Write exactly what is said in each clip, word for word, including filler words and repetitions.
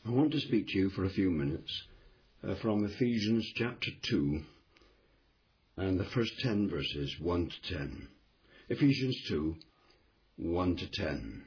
I want to speak to you for a few minutes uh, from Ephesians chapter two and the first ten verses, one to ten. Ephesians two, one to ten.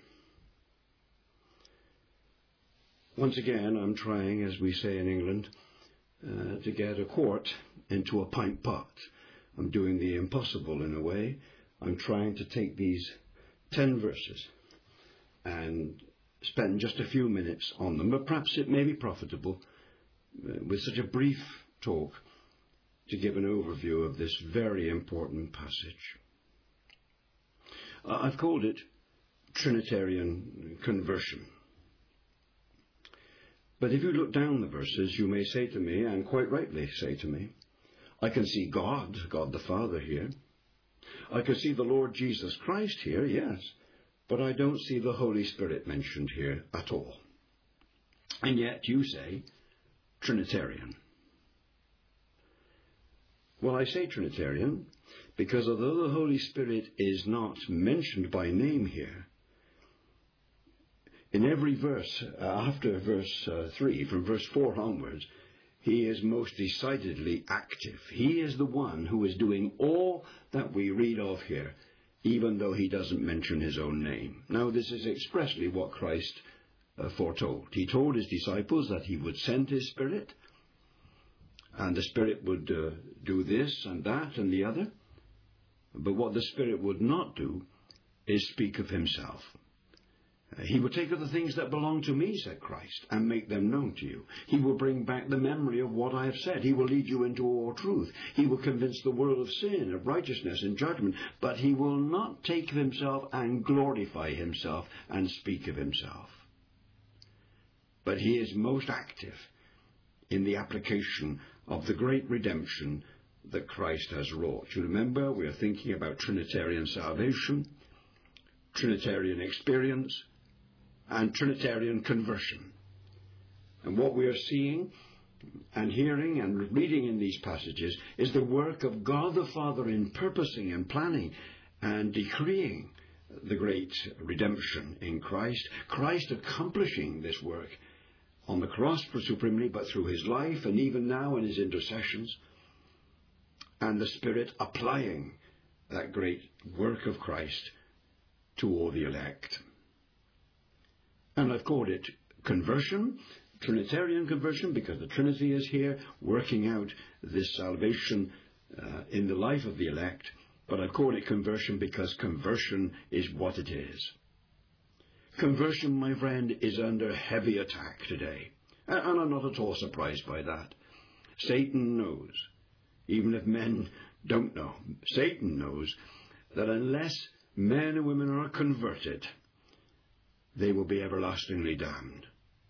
Once again, I'm trying, as we say in England, uh, to get a quart into a pint pot. I'm doing the impossible in a way. I'm trying to take these ten verses and spend just a few minutes on them, but perhaps it may be profitable uh, with such a brief talk to give an overview of this very important passage. Uh, I've called it Trinitarian conversion. But if you look down the verses, you may say to me, and quite rightly say to me, I can see God, God the Father here. I can see the Lord Jesus Christ here, yes. But I don't see the Holy Spirit mentioned here at all. And yet you say Trinitarian. Well, I say Trinitarian because although the Holy Spirit is not mentioned by name here, in every verse, uh, after verse uh, three, from verse four onwards, he is most decidedly active. He is the one who is doing all that we read of here, even though he doesn't mention his own name. Now, this is expressly what Christ uh, foretold. He told his disciples that he would send his Spirit, and the Spirit would uh, do this and that and the other. But what the Spirit would not do is speak of himself. He will take of the things that belong to me, said Christ, and make them known to you. He will bring back the memory of what I have said. He will lead you into all truth. He will convince the world of sin, of righteousness, and judgment. But he will not take of himself and glorify himself and speak of himself. But he is most active in the application of the great redemption that Christ has wrought. You remember, we are thinking about Trinitarian salvation, Trinitarian experience, and Trinitarian conversion. And what we are seeing and hearing and reading in these passages is the work of God the Father in purposing and planning and decreeing the great redemption in Christ. Christ accomplishing this work on the cross supremely, but through his life and even now in his intercessions. And the Spirit applying that great work of Christ to all the elect. And I've called it conversion, Trinitarian conversion, because the Trinity is here working out this salvation uh, in the life of the elect. But I've called it conversion because conversion is what it is. Conversion, my friend, is under heavy attack today. And I'm not at all surprised by that. Satan knows, even if men don't know, Satan knows that unless men and women are converted, they will be everlastingly damned.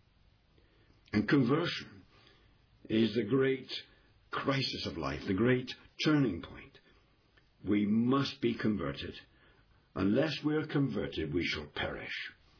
And conversion is the great crisis of life, the great turning point. We must be converted. Unless we are converted, we shall perish.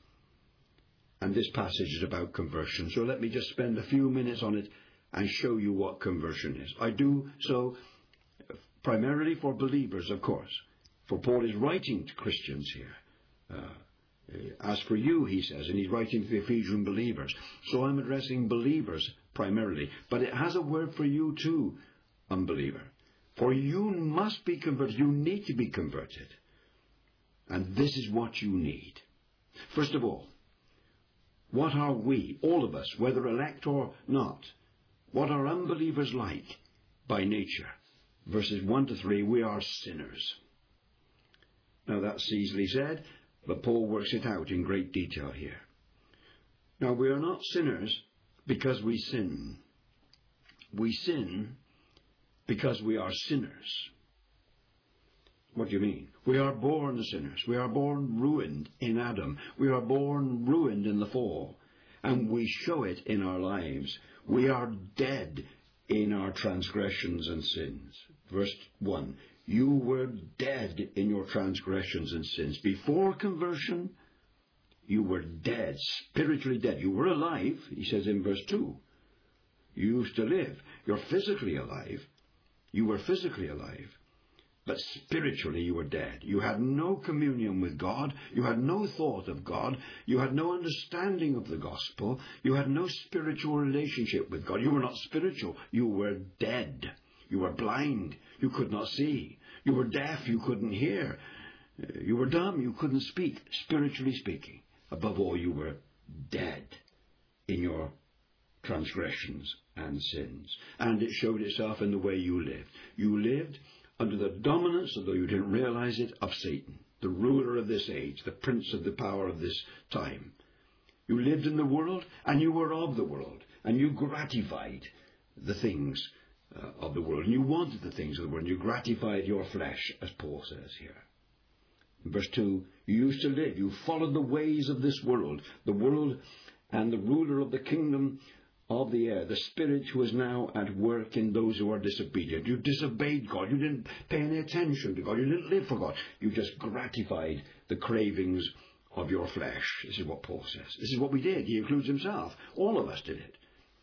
And this passage is about conversion. So let me just spend a few minutes on it and show you what conversion is. I do so primarily for believers, of course. For Paul is writing to Christians here. Uh, As for you, he says, and he's writing to the Ephesian believers. So I'm addressing believers primarily. But it has a word for you too, unbeliever. For you must be converted. You need to be converted. And this is what you need. First of all, what are we, all of us, whether elect or not, what are unbelievers like by nature? Verses one to three, we are sinners. Now that's easily said, but Paul works it out in great detail here. Now, we are not sinners because we sin. We sin because we are sinners. What do you mean? We are born sinners. We are born ruined in Adam. We are born ruined in the fall. And we show it in our lives. We are dead in our transgressions and sins. Verse one. You were dead in your transgressions and sins. Before conversion, you were dead, spiritually dead. You were alive, he says in verse two. You used to live. You're physically alive. You were physically alive. But spiritually you were dead. You had no communion with God. You had no thought of God. You had no understanding of the gospel. You had no spiritual relationship with God. You were not spiritual. You were dead. You were blind. You could not see. You were deaf. You couldn't hear. You were dumb. You couldn't speak, spiritually speaking. Above all, you were dead in your transgressions and sins. And it showed itself in the way you lived. You lived under the dominance, although you didn't realize it, of Satan, the ruler of this age, the prince of the power of this time. You lived in the world, and you were of the world, and you gratified the things uh, of the world, and you wanted the things of the world, and you gratified your flesh, as Paul says here. In verse two, you used to live, you followed the ways of this world, the world and the ruler of the kingdom of the air, the spirit who is now at work in those who are disobedient. You disobeyed God. You didn't pay any attention to God. You didn't live for God. You just gratified the cravings of your flesh. This is what Paul says. This is what we did. He includes himself. All of us did it.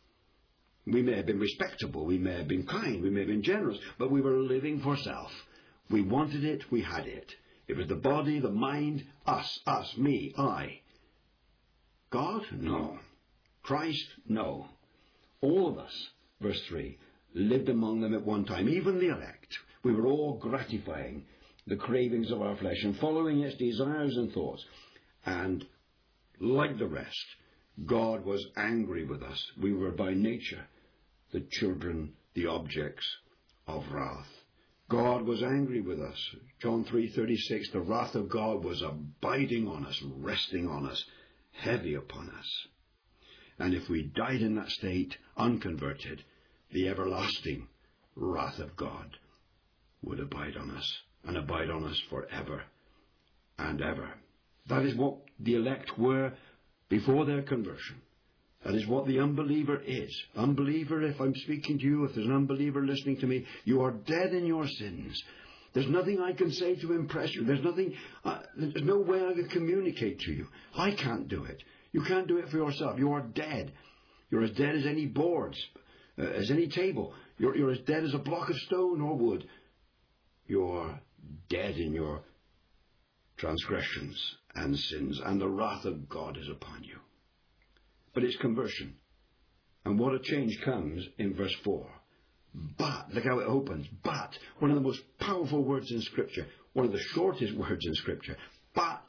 We may have been respectable. We may have been kind. We may have been generous. But we were living for self. We wanted it. We had it. It was the body, the mind, us, us, me, I. God? No. Christ? No. All of us, verse three, lived among them at one time, even the elect. We were all gratifying the cravings of our flesh and following its desires and thoughts. And like the rest, God was angry with us. We were by nature the children, the objects of wrath. God was angry with us. John three thirty-six, the wrath of God was abiding on us, resting on us, heavy upon us. And if we died in that state, unconverted, the everlasting wrath of God would abide on us, and abide on us forever and ever. That is what the elect were before their conversion. That is what the unbeliever is. Unbeliever, if I'm speaking to you, if there's an unbeliever listening to me, you are dead in your sins. There's nothing I can say to impress you. There's nothing, uh, there's no way I can communicate to you. I can't do it. You can't do it for yourself. You are dead. You're as dead as any boards, uh, as any table. You're, you're as dead as a block of stone or wood. You're dead in your transgressions and sins, and the wrath of God is upon you. But it's conversion. And what a change comes in verse four. But, look how it opens. But, one of the most powerful words in Scripture, one of the shortest words in Scripture. But,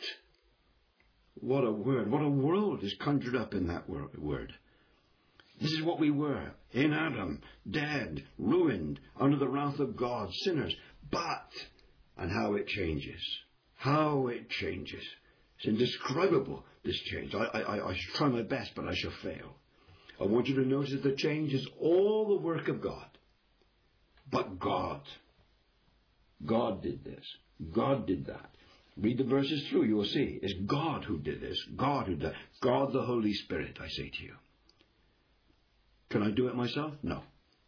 what a word, what a world is conjured up in that word. This is what we were, in Adam, dead, ruined, under the wrath of God, sinners. But, and how it changes. How it changes. It's indescribable, this change. I, I, I should try my best, but I shall fail. I want you to notice the change is all the work of God. But God. God did this. God did that. Read the verses through, you will see. It's God who did this. God who did that. God the Holy Spirit, I say to you. Can I do it myself? No.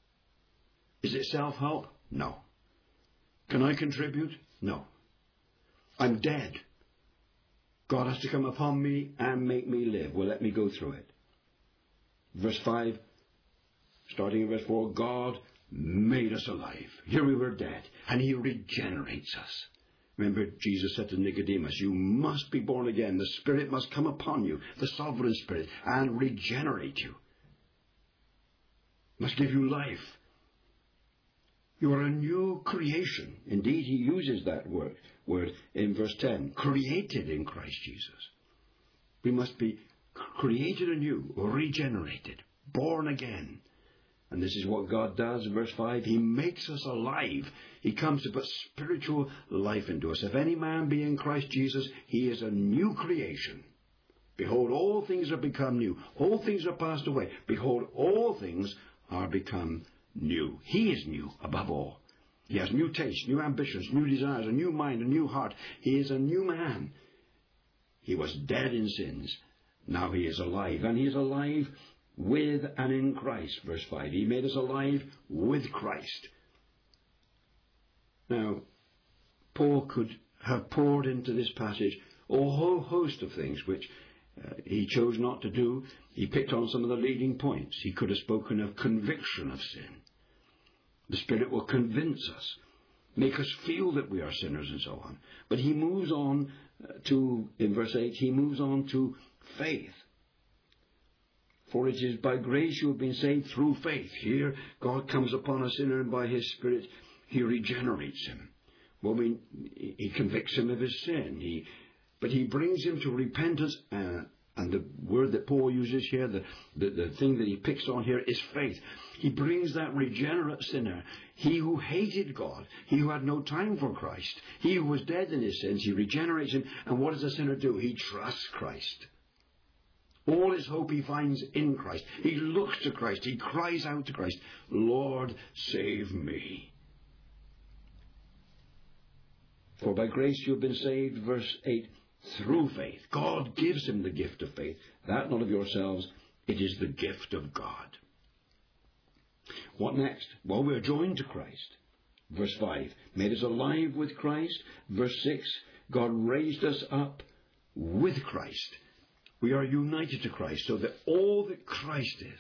Is it self-help? No. Can I contribute? No. I'm dead. God has to come upon me and make me live. Well, let me go through it. Verse five, starting in verse four, God made us alive. Here we were dead, and He regenerates us. Remember, Jesus said to Nicodemus, you must be born again. The Spirit must come upon you, the sovereign Spirit, and regenerate you. Must give you life. You are a new creation. Indeed, He uses that word, word in verse ten, created in Christ Jesus. We must be created anew, regenerated, born again. And this is what God does in verse five. He makes us alive. He comes to put spiritual life into us. If any man be in Christ Jesus, he is a new creation. Behold, all things are become new. All things are passed away. Behold, all things are become new. He is new above all. He has new tastes, new ambitions, new desires, a new mind, a new heart. He is a new man. He was dead in sins. Now he is alive. And he is alive with and in Christ. Verse five. He made us alive with Christ. Now, Paul could have poured into this passage a whole host of things which uh, he chose not to do. He picked on some of the leading points. He could have spoken of conviction of sin. The Spirit will convince us. make us feel that we are sinners and so on. But he moves on to, in verse eight, he moves on to faith. For it is by grace you have been saved through faith. Here, God comes upon a sinner and by his Spirit, he regenerates him. Well, we, he convicts him of his sin. He, but he brings him to repentance. Uh, and the word that Paul uses here, the, the, the thing that he picks on here, is faith. He brings that regenerate sinner, he who hated God, he who had no time for Christ, he who was dead in his sins, he regenerates him. And what does the sinner do? He trusts Christ. All his hope he finds in Christ. He looks to Christ. He cries out to Christ, Lord, save me. For by grace you have been saved, verse eight, through faith. God gives him the gift of faith. That not of yourselves, it is the gift of God. What next? Well, we are joined to Christ. Verse five, made us alive with Christ. Verse six, God raised us up with Christ. We are united to Christ, so that all that Christ is,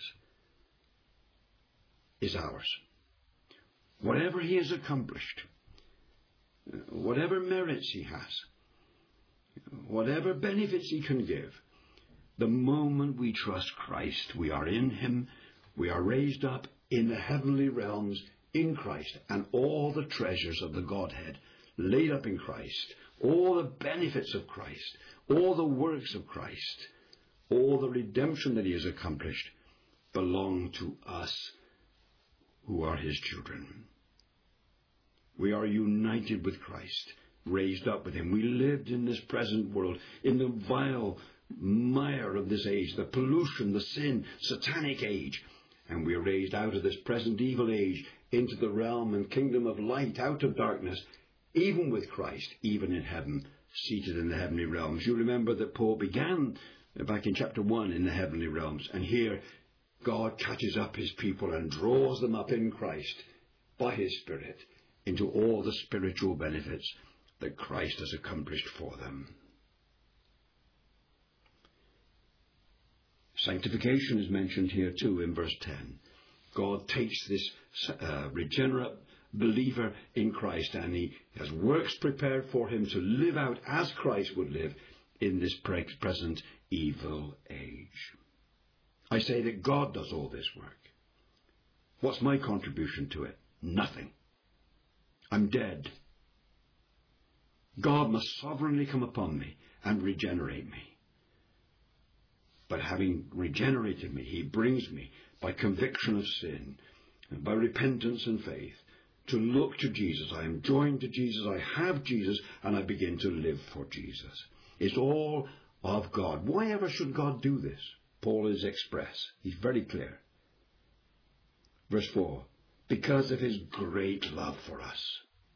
is ours. Whatever he has accomplished, whatever merits he has, whatever benefits he can give, the moment we trust Christ, we are in him, we are raised up in the heavenly realms in Christ, and all the treasures of the Godhead laid up in Christ, all the benefits of Christ, all the works of Christ, all the redemption that he has accomplished belong to us who are his children. We are united with Christ, raised up with him. We lived in this present world, in the vile mire of this age, the pollution, the sin, satanic age. And we are raised out of this present evil age into the realm and kingdom of light, out of darkness, even with Christ, even in heaven, seated in the heavenly realms. You remember that Paul began back in chapter one in the heavenly realms. And here God catches up his people and draws them up in Christ by his Spirit into all the spiritual benefits that Christ has accomplished for them. Sanctification is mentioned here too in verse ten. God takes this uh, regenerate believer in Christ and he has works prepared for him to live out as Christ would live in this present evil age. I say that God does all this work. What's my contribution to it? Nothing. I'm dead. God must sovereignly come upon me and regenerate me. But having regenerated me, he brings me by conviction of sin, and by repentance and faith, to look to Jesus. I am joined to Jesus, I have Jesus, and I begin to live for Jesus. It's all of God. Why ever should God do this? Paul is express. He's very clear. Verse four, because of his great love for us.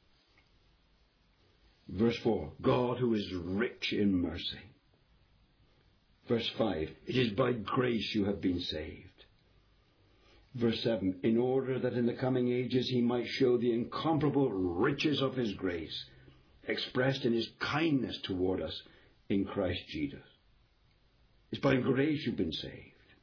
Verse four, God who is rich in mercy. Verse five, it is by grace you have been saved. Verse seven, in order that in the coming ages he might show the incomparable riches of his grace, expressed in his kindness toward us in Christ Jesus. It's by grace you've been saved.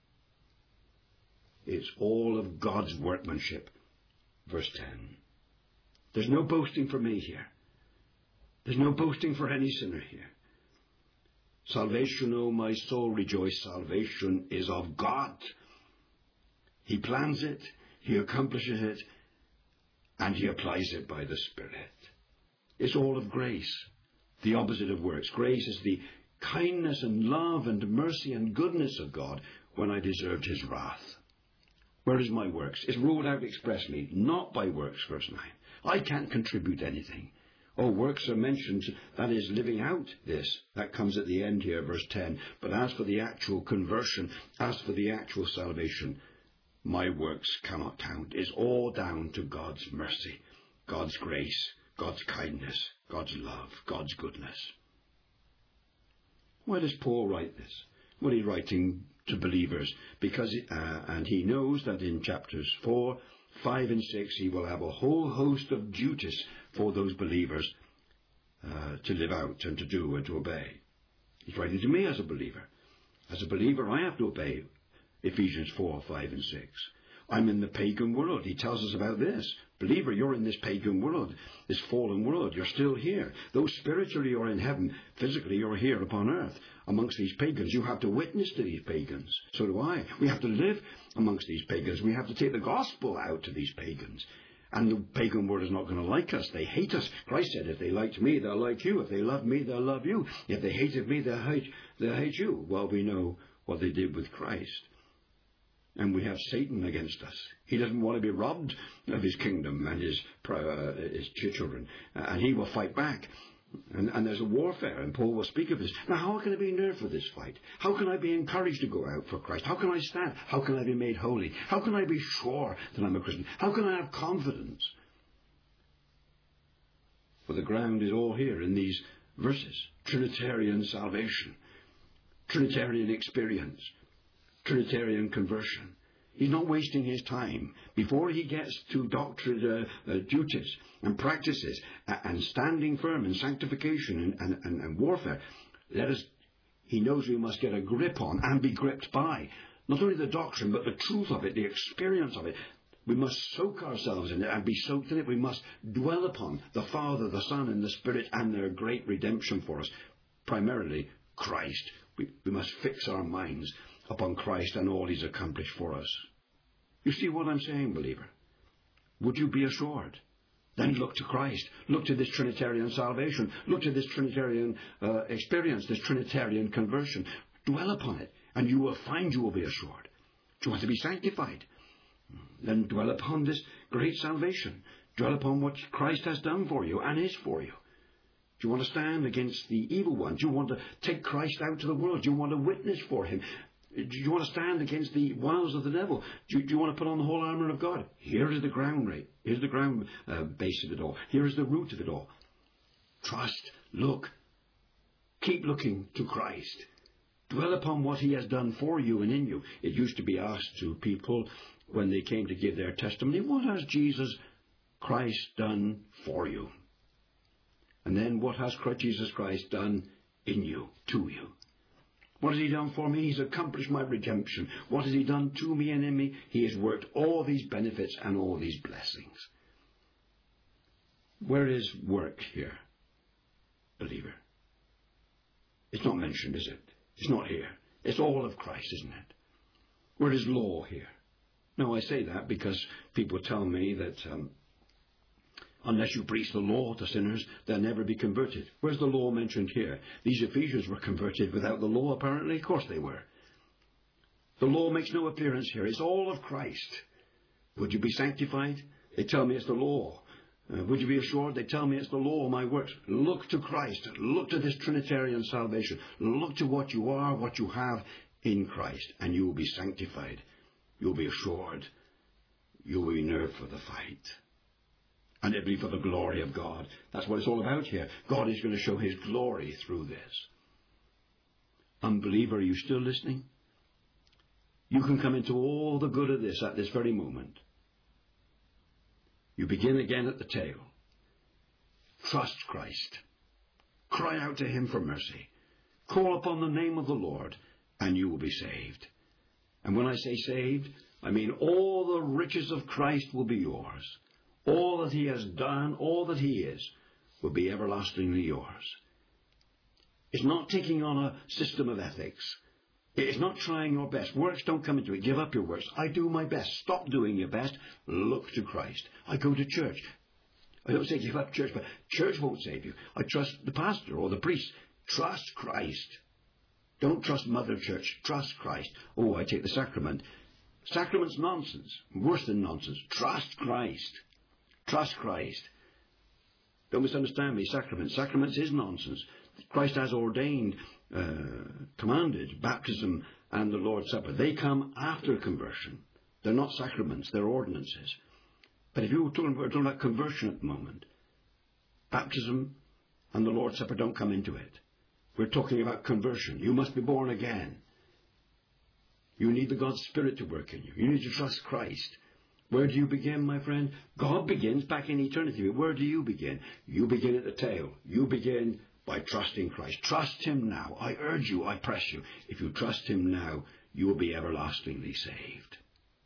It's all of God's workmanship. Verse ten. There's no boasting for me here. There's no boasting for any sinner here. Salvation, O my soul, rejoice. Salvation is of God. He plans it, he accomplishes it, and he applies it by the Spirit. It's all of grace, the opposite of works. Grace is the kindness and love and mercy and goodness of God when I deserved his wrath. Where is my works? It's ruled out expressly, not by works, verse nine. I can't contribute anything. Oh, works are mentioned, that is, living out this. That comes at the end here, verse ten. But as for the actual conversion, as for the actual salvation, my works cannot count. It's all down to God's mercy, God's grace, God's kindness, God's love, God's goodness. Why does Paul write this? Well, he's writing to believers because, uh, and he knows that in chapters four, five and six, he will have a whole host of duties for those believers uh, to live out and to do and to obey. He's writing to me as a believer. As a believer, I have to obey Ephesians four, five and six. I'm in the pagan world. He tells us about this. Believer, you're in this pagan world, this fallen world. You're still here. Though spiritually you're in heaven, physically you're here upon earth amongst these pagans. You have to witness to these pagans. So do I. We have to live amongst these pagans. We have to take the gospel out to these pagans. And the pagan world is not going to like us. They hate us. Christ said, if they liked me, they'll like you. If they love me, they'll love you. If they hated me, they'll hate, they'll hate you. Well, we know what they did with Christ. And we have Satan against us. He doesn't want to be robbed of his kingdom and his, uh, his children. And he will fight back. And, and there's a warfare, and Paul will speak of this. Now, how can I be nerved for this fight? How can I be encouraged to go out for Christ? How can I stand? How can I be made holy? How can I be sure that I'm a Christian? How can I have confidence? For the ground is all here in these verses. Trinitarian salvation. Trinitarian experience. Trinitarian conversion. He's not wasting his time. Before he gets to doctrine uh, uh, duties and practices uh, and standing firm in sanctification and, and, and, and warfare, let us, he knows we must get a grip on and be gripped by not only the doctrine but the truth of it, the experience of it. We must soak ourselves in it and be soaked in it. We must dwell upon the Father, the Son, and the Spirit and their great redemption for us. Primarily Christ. We, we must fix our minds upon Christ and all he's accomplished for us. You see what I'm saying, believer? Would you be assured? Then look to Christ. Look to this Trinitarian salvation. Look to this Trinitarian uh, experience, this Trinitarian conversion. Dwell upon it, and you will find you will be assured. Do you want to be sanctified? Then dwell upon this great salvation. Dwell upon what Christ has done for you and is for you. Do you want to stand against the evil one? Do you want to take Christ out to the world? Do you want to witness for him? Do you want to stand against the wiles of the devil? Do you, do you want to put on the whole armour of God? Here is the ground rate. Here's the ground uh, base of it all. Here is the root of it all. Trust. Look. Keep looking to Christ. Dwell upon what he has done for you and in you. It used to be asked to people when they came to give their testimony, what has Jesus Christ done for you? And then what has Jesus Christ done in you, to you? What has he done for me? He's accomplished my redemption. What has he done to me and in me? He has worked all these benefits and all these blessings. Where is work here, believer? It's not mentioned, is it? It's not here. It's all of Christ, isn't it? Where is law here? No, I say that because people tell me that um, unless you preach the law to sinners, they'll never be converted. Where's the law mentioned here? These Ephesians were converted without the law, apparently. Of course they were. The law makes no appearance here. It's all of Christ. Would you be sanctified? They tell me it's the law. Uh, would you be assured? They tell me it's the law, my works. Look to Christ. Look to this Trinitarian salvation. Look to what you are, what you have in Christ, and you will be sanctified. You'll be assured. You will be nerved for the fight. And it'll be for the glory of God. That's what it's all about here. God is going to show his glory through this. Unbeliever, are you still listening? You can come into all the good of this at this very moment. You begin again at the tail. Trust Christ. Cry out to him for mercy. Call upon the name of the Lord, and you will be saved. And when I say saved, I mean all the riches of Christ will be yours. All that he has done, all that he is, will be everlastingly yours. It's not taking on a system of ethics. It's not trying your best. Works don't come into it. Give up your works. I do my best. Stop doing your best. Look to Christ. I go to church. I don't say give up church, but church won't save you. I trust the pastor or the priest. Trust Christ. Don't trust Mother Church. Trust Christ. Oh, I take the sacrament. Sacrament's nonsense. Worse than nonsense. Trust Christ. Trust Christ. Don't misunderstand me. Sacraments. Sacraments is nonsense. Christ has ordained, uh, commanded baptism and the Lord's Supper. They come after conversion. They're not sacraments. They're ordinances. But if you were talking about, talking about conversion at the moment, baptism and the Lord's Supper don't come into it. We're talking about conversion. You must be born again. You need the God's Spirit to work in you. You need to trust Christ. Where do you begin, my friend? God begins back in eternity. Where do you begin? You begin at the tail. You begin by trusting Christ. Trust him now. I urge you, I press you. If you trust him now, you will be everlastingly saved.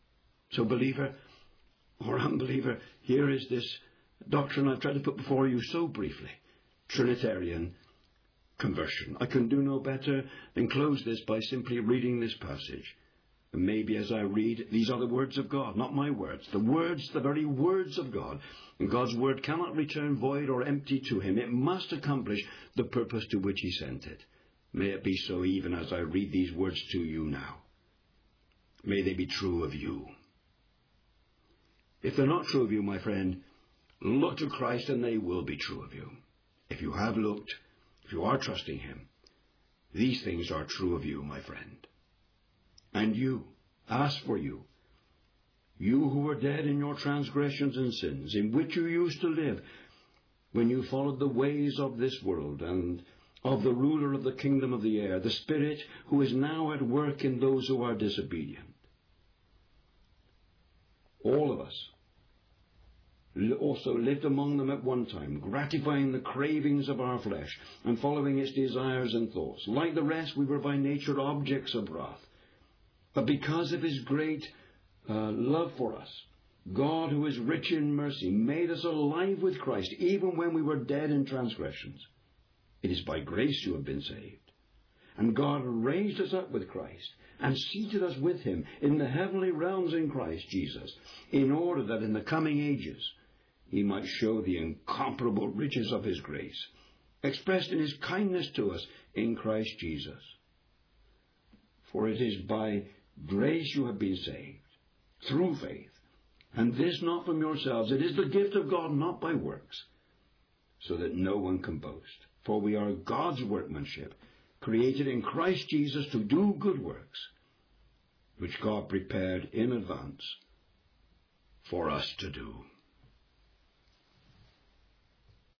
So, believer or unbeliever, here is this doctrine I've tried to put before you so briefly. Trinitarian conversion. I can do no better than close this by simply reading this passage. And maybe as I read, these are the words of God, not my words. The words, the very words of God. And God's word cannot return void or empty to him. It must accomplish the purpose to which he sent it. May it be so even as I read these words to you now. May they be true of you. If they're not true of you, my friend, look to Christ and they will be true of you. If you have looked, if you are trusting him, these things are true of you, my friend. And you, ask for you, you who were dead in your transgressions and sins, in which you used to live, when you followed the ways of this world and of the ruler of the kingdom of the air, the Spirit who is now at work in those who are disobedient. All of us also lived among them at one time, gratifying the cravings of our flesh and following its desires and thoughts. Like the rest, we were by nature objects of wrath. But because of his great uh, love for us, God, who is rich in mercy, made us alive with Christ, even when we were dead in transgressions. It is by grace you have been saved. And God raised us up with Christ and seated us with him in the heavenly realms in Christ Jesus, in order that in the coming ages he might show the incomparable riches of his grace, expressed in his kindness to us in Christ Jesus. For it is by grace you have been saved, through faith, and this not from yourselves. It is the gift of God, not by works, so that no one can boast. For we are God's workmanship, created in Christ Jesus to do good works, which God prepared in advance for us to do.